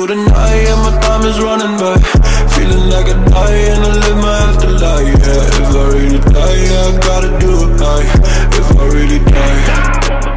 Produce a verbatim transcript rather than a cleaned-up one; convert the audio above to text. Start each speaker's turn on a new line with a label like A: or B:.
A: through the night and my time is running by. Feeling like I die and I live my afterlife, yeah. If I really die, yeah, I gotta do it right. If I really die